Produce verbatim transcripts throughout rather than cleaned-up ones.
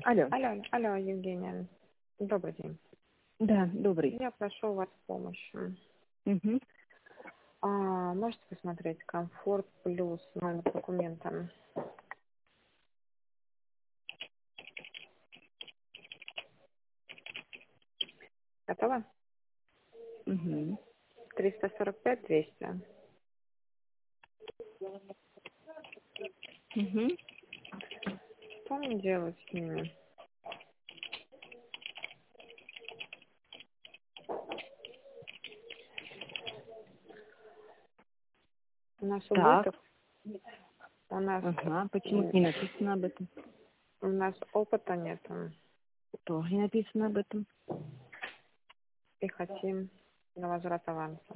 Алло. Алло, алло, Евгения. Добрый день. Да, добрый. Я прошу у вас помощи. Угу. А, можете посмотреть комфорт плюс номер документа? Готово? Угу. триста сорок пять двести. Угу. Что мне делать с ними? У нас Так. убыток. У нас, Ага. Почему не написано об этом? у нас опыта нет. Тоже не написано об этом. И хотим на возврат аванса.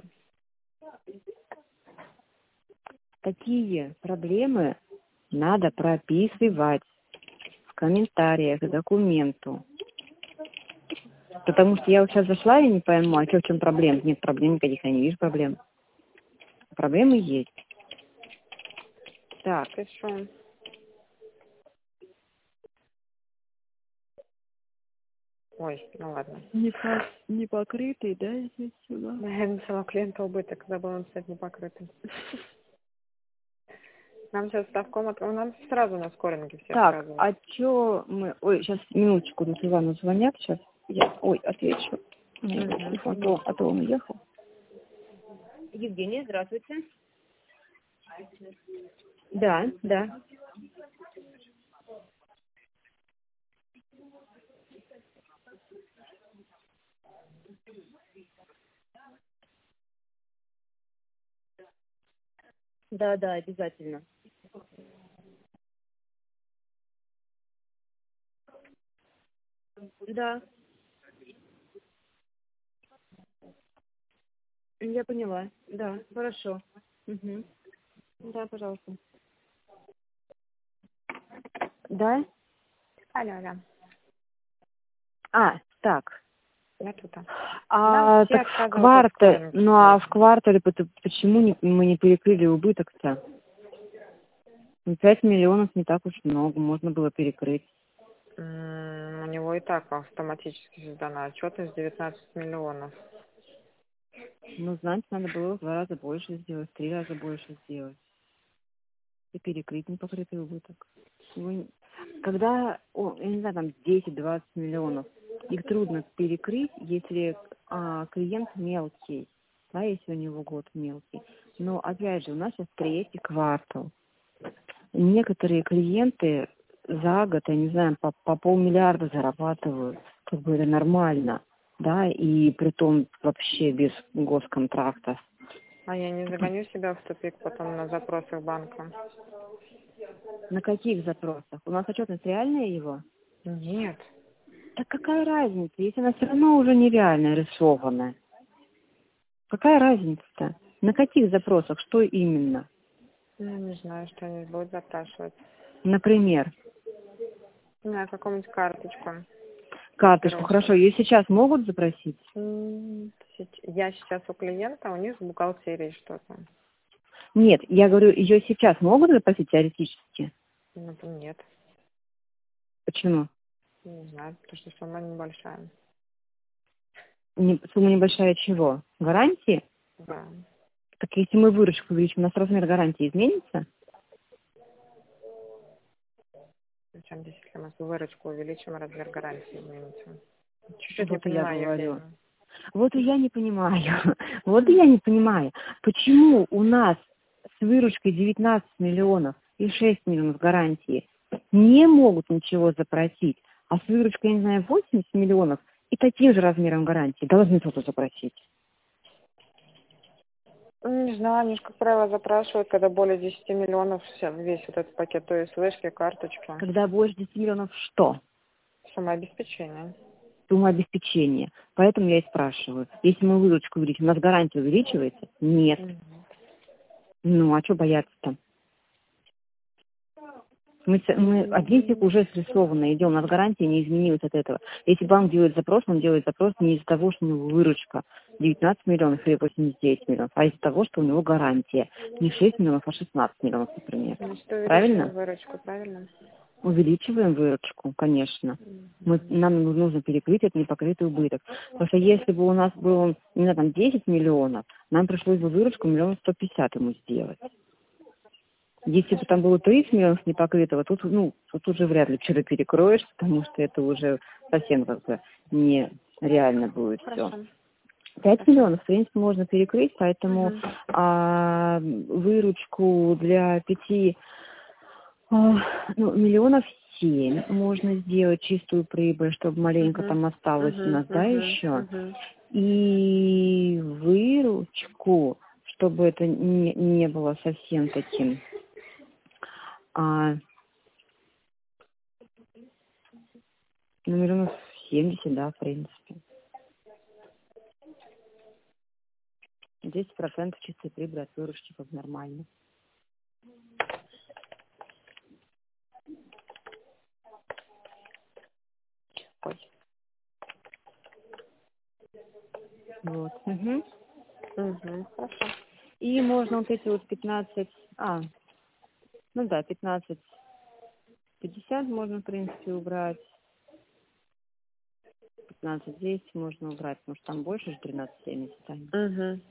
Такие проблемы надо прописывать в комментариях к документу. Потому что я вот сейчас зашла и не пойму, а что, в чем проблема? Нет проблем никаких, я не вижу проблем. Проблемы есть. Так. Пишу. Ой, ну ладно. Не, по... не покрытый, да, здесь сюда? Я написала клиента убыток, забыла написать не покрытый. Нам сейчас ставком, от... нам сразу на скоринге все Так, отказывают. а чё мы... Ой, сейчас, минуточку, тут Ивану звонят сейчас. Я, ой, отвечу. У меня Мгм. телефон, а то, а то он уехал. Евгения, здравствуйте. Да, да. Да, да, обязательно. Да, я поняла. Да, хорошо. Угу. Да, пожалуйста. Да? Алло, алло. А, так. Я тут. а. А, Нам все так в отказывают от квартале, скоринга. ну а в квартале пот- почему не- мы не перекрыли убыток-то? Ну, пять миллионов не так уж много, можно было перекрыть. М, У него и так автоматически создана отчетность девятнадцать миллионов. Ну, значит, надо было в два раза больше сделать, в три раза больше сделать. И перекрыть непокрытый убыток. Его не- Когда, о, я не знаю, там десять-двадцать миллионов, их трудно перекрыть, если а, клиент мелкий, да, если у него год мелкий. Но, опять же, у нас сейчас третий квартал. Некоторые клиенты за год, я не знаю, по, по полмиллиарда зарабатывают. Как бы это нормально, да, и притом вообще без госконтрактов. А я не загоню себя в тупик потом на запросах банка? На каких запросах? У нас отчетность реальная его? Нет. Так какая разница, если она все равно уже нереальная, рисованная? Какая разница-то? На каких запросах? Что именно? Ну, не знаю, что они будут запрашивать. Например, На какую-нибудь карточку. карточку. Короче. Хорошо, ее сейчас могут запросить? М, сеч- Я сейчас у клиента, у них в бухгалтерии что-то. Нет, я говорю, ее сейчас могут запросить теоретически? Ну, нет. Почему? Не знаю, потому что сумма небольшая. Не, сумма небольшая чего? Гарантии? Да. Так если мы выручку увеличим, у нас размер гарантии изменится? Причем здесь, если мы выручку увеличим, размер гарантии изменится. Чуть-чуть не Вот и я понимаю, говорю. Евгения. Вот и я не понимаю. Вот и я не понимаю, почему у нас с выручкой девятнадцать миллионов и шесть миллионов гарантии не могут ничего запросить, а с выручкой, я не знаю, восемьдесят миллионов и таким же размером гарантии должны кто-то запросить. Ну, не знаю, они же, как правило, запрашивают, когда более десяти миллионов вся- весь вот этот пакет, то есть флешки, карточка, Когда больше десяти миллионов что? самообеспечение. Сумма обеспечения. Поэтому я и спрашиваю. Если мы выручку увеличим, у нас гарантия увеличивается? Нет. Мгм. Ну, а что бояться-то? Мы, с- мы один тип уже срисованно идем, у нас гарантия не изменилась от этого. Если банк делает запрос, он делает запрос не из-за того, что у него выручка девятнадцать миллионов или восемьдесят девять миллионов, а из-за того, что у него гарантия не шесть миллионов, а шестнадцать миллионов, например. Значит, увеличиваем Правильно? выручку, правильно? увеличиваем выручку, конечно. Мы, нам нужно перекрыть этот непокрытый убыток. Потому что если бы у нас было, не знаю, там десять миллионов, нам пришлось бы выручку миллион сто пятьдесят ему сделать. Если бы там было тридцать миллионов непокрытого, тут, ну, тут уже вряд ли что-то перекроешь, потому что это уже совсем как бы нереально будет все. пять миллионов, в принципе, можно перекрыть, поэтому uh-huh. а, выручку для пяти а, ну, миллионов семь можно сделать, чистую прибыль, чтобы маленько uh-huh. там осталось uh-huh. у нас, uh-huh. да, еще. Uh-huh. И выручку, чтобы это не, не было совсем таким, а, ну, миллионов семьдесят, да, в принципе. десять процентов чистой прибыли от выручки как нормально. Ой. Вот. Угу. Угу. Хорошо. И можно вот эти вот пятнадцать, а, ну да, пятнадцать пятьдесят можно, в принципе, убрать. пятнадцать десять можно убрать, потому что там больше же тринадцать семьдесят. Угу.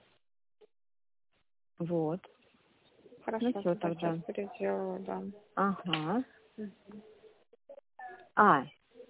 Вот. Хорошо, ну все тогда. Переделала, да. Ага. Угу. А,